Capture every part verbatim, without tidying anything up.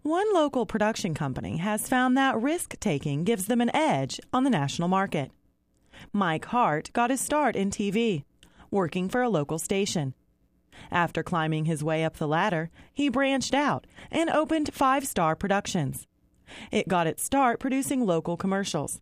One local production company has found that risk-taking gives them an edge on the national market. Mike Hart got his start in T V, working for a local station. After climbing his way up the ladder, he branched out and opened Five Star Productions. It got its start producing local commercials.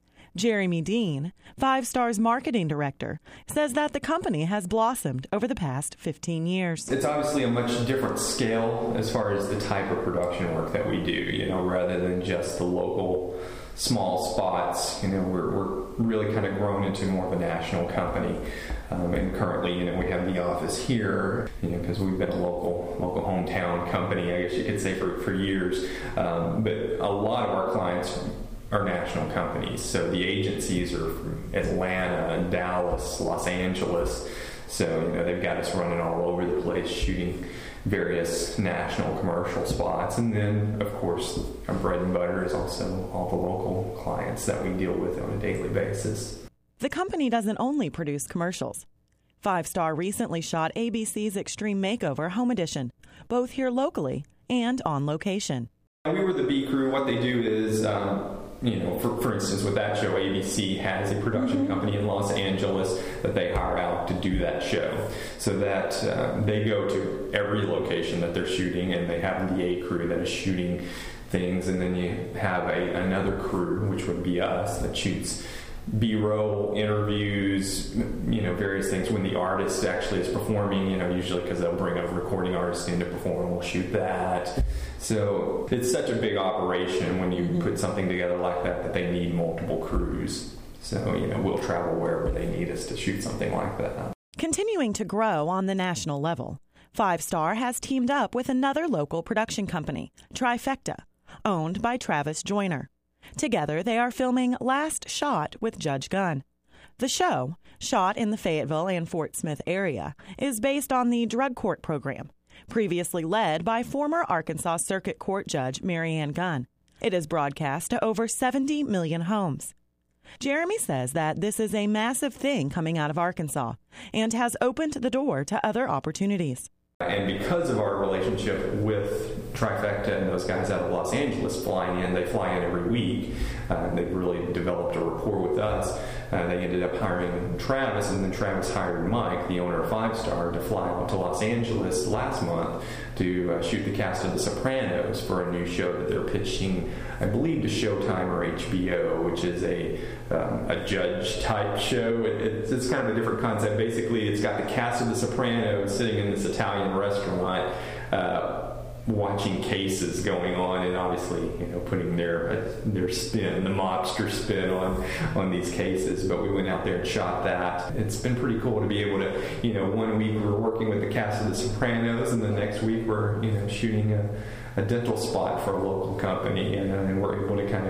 Jeremy Dean, Five Star's marketing director, says that the company has blossomed over the past fifteen years. It's obviously a much different scale as far as the type of production work that we do, you know, rather than just the local small spots. You know, we're, we're really kind of grown into more of a national company. Um, and currently, you know, we have the office here, you know, because we've been a local local hometown company, I guess you could say, for, for years. Um, but a lot of our clients are national companies. So the agencies are from Atlanta and Dallas, Los Angeles. So, you know, they've got us running all over the place, shooting various national commercial spots. And then, of course, our bread and butter is also all the local clients that we deal with on a daily basis. The company doesn't only produce commercials. Five Star recently shot A B C's Extreme Makeover Home Edition, both here locally and on location. We were the B crew. What they do is, um, you know, for, for instance, with that show, A B C has a production mm-hmm. company in Los Angeles that they hire out to do that show. So that uh, they go to every location that they're shooting, and they have the A crew that is shooting things, and then you have a, another crew, which would be us, that shoots B-roll, interviews, you know, various things. When the artist actually is performing, you know, usually because they'll bring a recording artist in to perform, we'll shoot that. So it's such a big operation when you put something together like that that they need multiple crews. So, you know, we'll travel wherever they need us to shoot something like that. Continuing to grow on the national level, Five Star has teamed up with another local production company, Trifecta, owned by Travis Joyner. Together, they are filming Last Shot with Judge Gunn. The show, shot in the Fayetteville and Fort Smith area, is based on the drug court program, previously led by former Arkansas Circuit Court Judge Marianne Gunn. It is broadcast to over seventy million homes. Jeremy says that this is a massive thing coming out of Arkansas and has opened the door to other opportunities. And because of our relationship with Trifecta and those guys out of Los Angeles flying in, they fly in every week. Uh, they've really developed a rapport with us. Uh, they ended up hiring Travis, and then Travis hired Mike, the owner of Five Star, to fly out to Los Angeles last month to uh, shoot the cast of The Sopranos for a new show that they're pitching, I believe, to Showtime or H B O, which is a um, a judge-type show. It, it's, it's kind of a different concept. Basically, it's got the cast of The Sopranos sitting in this Italian restaurant, uh, watching cases going on, and obviously, you know, putting their uh, their spin, the mobster spin on on these cases. But we went out there and shot that. It's been pretty cool to be able to, you know, one week we're working with the cast of The Sopranos, and the next week we're, you know, shooting a, a dental spot for a local company, and, uh, and we're able to kind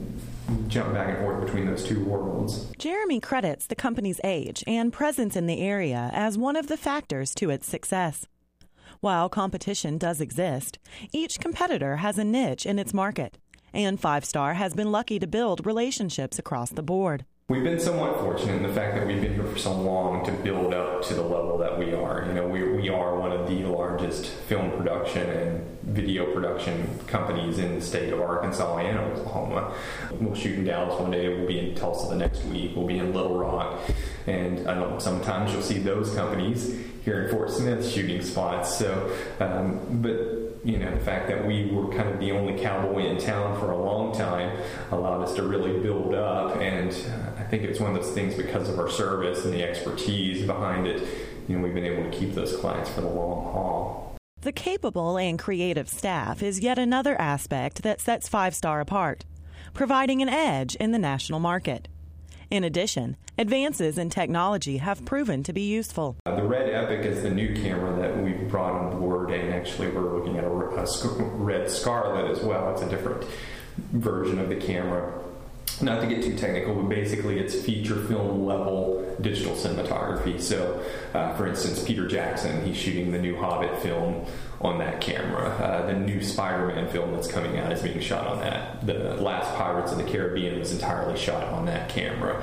of jump back and forth between those two worlds. Jeremy credits the company's age and presence in the area as one of the factors to its success. While competition does exist, each competitor has a niche in its market, and Five Star has been lucky to build relationships across the board. We've been somewhat fortunate in the fact that we've been here for so long to build up to the level that we are. You know, we we are one of the largest film production and video production companies in the state of Arkansas and Oklahoma. We'll shoot in Dallas one day, we'll be in Tulsa the next week, we'll be in Little Rock, and I know sometimes you'll see those companies here in Fort Smith shooting spots. So, um, but you know, the fact that we were kind of the only cowboy in town for a long time allowed us to really build up, and I think it's one of those things, because of our service and the expertise behind it, you know, we've been able to keep those clients for the long haul. The capable and creative staff is yet another aspect that sets Five Star apart, providing an edge in the national market. In addition, advances in technology have proven to be useful. Uh, the Red Epic is the new camera that we've brought on board, and actually we're looking at a, a Red Scarlet as well. It's a different version of the camera. Not to get too technical, but basically it's feature film level digital cinematography. So, uh, for instance, Peter Jackson, he's shooting the new Hobbit film on that camera. Uh, the new Spider-Man film that's coming out is being shot on that. The last Pirates of the Caribbean was entirely shot on that camera.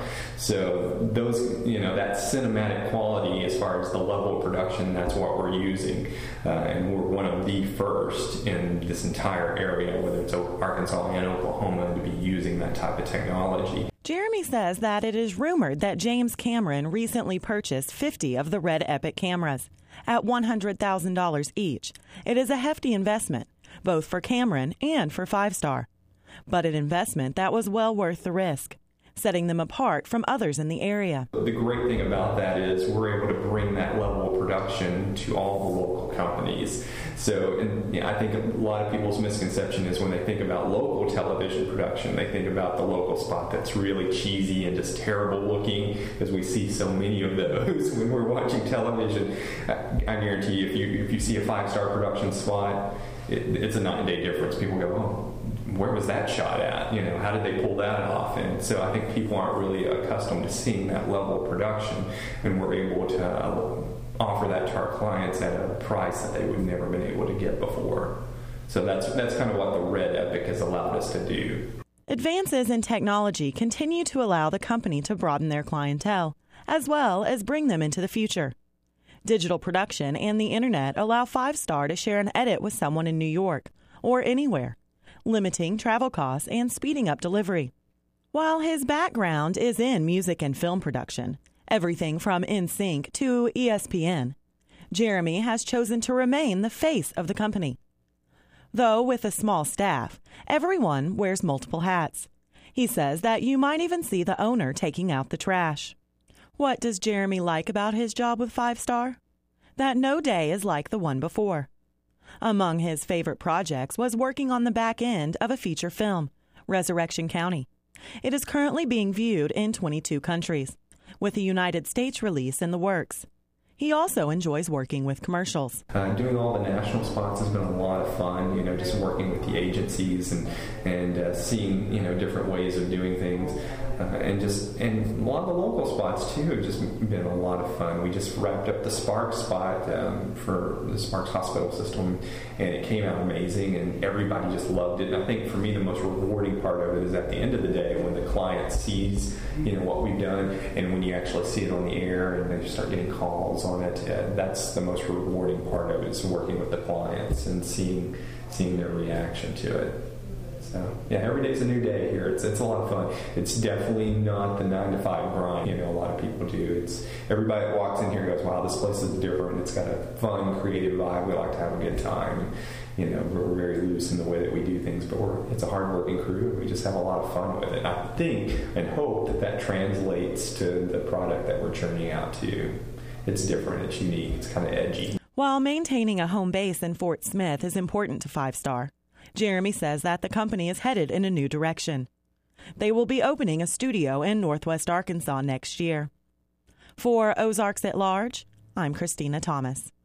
So those, you know, that cinematic quality as far as the level of production, that's what we're using. Uh, and we're one of the first in this entire area, whether it's Arkansas and Oklahoma, to be using that type of technology. Jeremy says that it is rumored that James Cameron recently purchased fifty of the Red Epic cameras at one hundred thousand dollars each. It is a hefty investment, both for Cameron and for Five Star, but an investment that was well worth the risk, setting them apart from others in the area. The great thing about that is we're able to bring that level of production to all the local companies. So and, you know, I think a lot of people's misconception is when they think about local television production, they think about the local spot that's really cheesy and just terrible looking, because we see so many of those when we're watching television. I guarantee you, if you, if you see a five-star production spot, it, it's a night and day difference. People go, oh, where was that shot at? You know, how did they pull that off? And so I think people aren't really accustomed to seeing that level of production, and we're able to uh, offer that to our clients at a price that they would never been able to get before. So that's that's kind of what the Red Epic has allowed us to do. Advances in technology continue to allow the company to broaden their clientele, as well as bring them into the future. Digital production and the internet allow Five Star to share an edit with someone in New York or anywhere, limiting travel costs and speeding up delivery. While his background is in music and film production, everything from N Sync to E S P N, Jeremy has chosen to remain the face of the company. Though with a small staff, everyone wears multiple hats. He says that you might even see the owner taking out the trash. What does Jeremy like about his job with Five Star? That no day is like the one before. Among his favorite projects was working on the back end of a feature film, Resurrection County. It is currently being viewed in twenty-two countries, with a United States release in the works. He also enjoys working with commercials. Uh, doing all the national spots has been a lot of fun, you know, just working with the agencies and, and uh, seeing, you know, different ways of doing things. Uh, and just and a lot of the local spots, too, have just been a lot of fun. We just wrapped up the Sparks spot um, for the Sparks Hospital System, and it came out amazing, and everybody just loved it. And I think for me, the most rewarding part of it is at the end of the day when the client sees, you know, what we've done, and when you actually see it on the air and they start getting calls on it. Uh, that's the most rewarding part of it, is working with the clients and seeing seeing their reaction to it. So, yeah, every day's a new day here. It's it's a lot of fun. It's definitely not the nine to five grind, you know, a lot of people do. It's everybody that walks in here goes, wow, this place is different. It's got a fun, creative vibe. We like to have a good time. You know, we're very loose in the way that we do things, but we're it's a hard-working crew. We just have a lot of fun with it. I think and hope that that translates to the product that we're churning out to. It's different. It's unique. It's kind of edgy. While maintaining a home base in Fort Smith is important to Five Star, Jeremy says that the company is headed in a new direction. They will be opening a studio in Northwest Arkansas next year. For Ozarks at Large, I'm Christina Thomas.